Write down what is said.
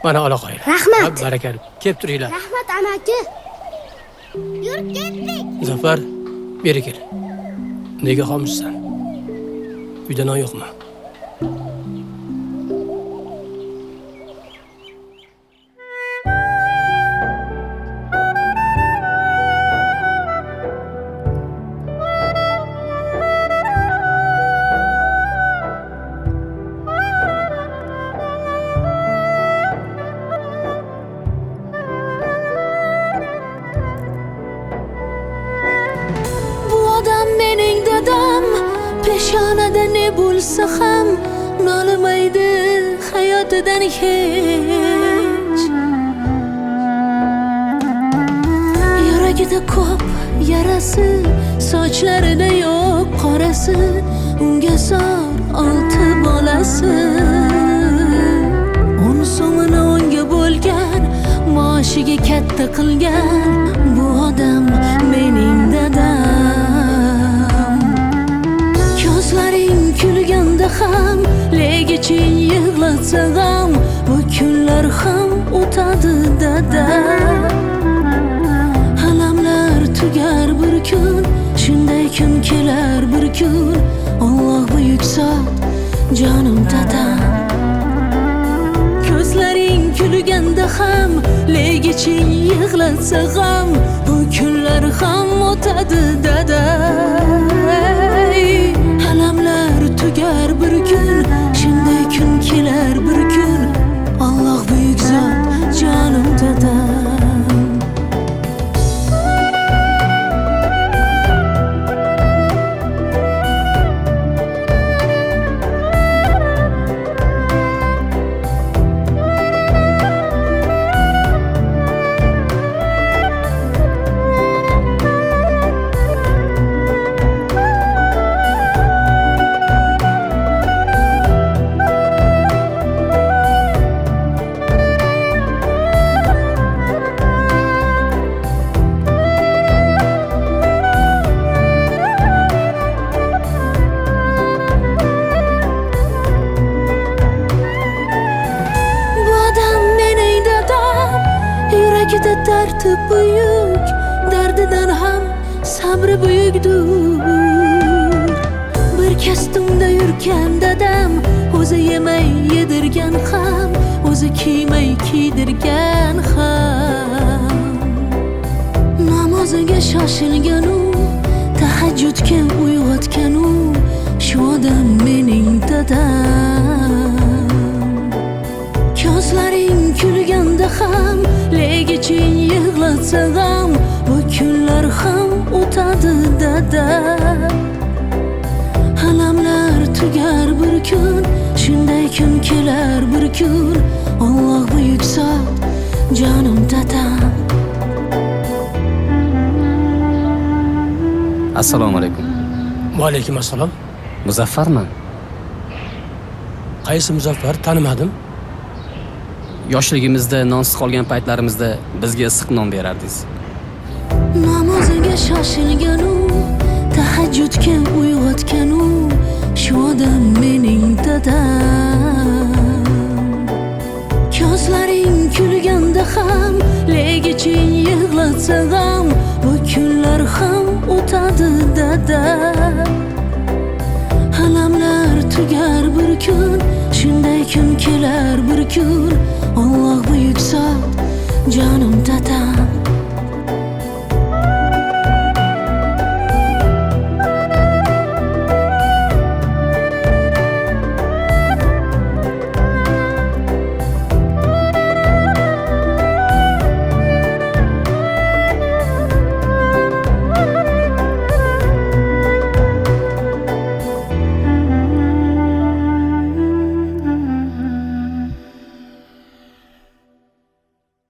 Mana ola qo'ying. Rahmat. Barakalla. Kelib turinglar. Rahmat amaki. Yur ketdik. Muzaffar, beri kel. Nega xomishsan? Uyda non yo'qmi? Peshonada ne bo'lsa ham nolimaydi hayotidan hech. Yuragida ko'p yarasi, sochlarida yo'q qorasi, unga zor 6 bolasi. 10 so'mini unga bo'lgan, maoshiga katta qilgan bu odam mening dadam. Ko'zlaring kulganda ham, legiching yig'latsa ham, bu kunlar ham o'tadi dada. Alamlar tugar bir kun, shunday kun kelar bir kun. Alloh buyuk zot, jonim dadam. Ko'zlaring kulganda ham, legiching yig'latsa ham, bu kunlar ham o'tadi dada. Alamlar tugar bir kun, shunday kun kelar bir kun. Alloh buyuk zot, jonim dadam. Yuragida dardi buyuk, dardidan ham sabri buyukdur. Bir kastumda yurgan dadam, o'zi yemay yedirgan ham, o'zi kiymay kiydirgan ham. Namoziga shoshilgan u, tahajjudga uyg'otgan u, shu odam mening dadam. Ko'zlaring kulganda ham, legiching yig'latsa ham, bu kunlar ham o'tadi dada. Alamlar tugar bir kun, shunday kun kelar bir kun. Alloh buyuk zot, jonim dadam. Assalomu alaykum. Va alaykum assalom. Muzaffarman. Qaysi Muzaffar? Tanimadim. Yoshligimizda nonsiz qolgan paytlarimizda bizga issiq non berardingiz. Namoziga shoshilgan u, tahajjudga uyg'otgan u, shu odam mening dadam. Ko'zlaring kulganda ham, legiching yig'latsa ham, bu kunlar ham o'tadi dada. Alamlar tugar bir kun, shunday kun kelar bir kun. Alloh buyuk zot, jonim dadam.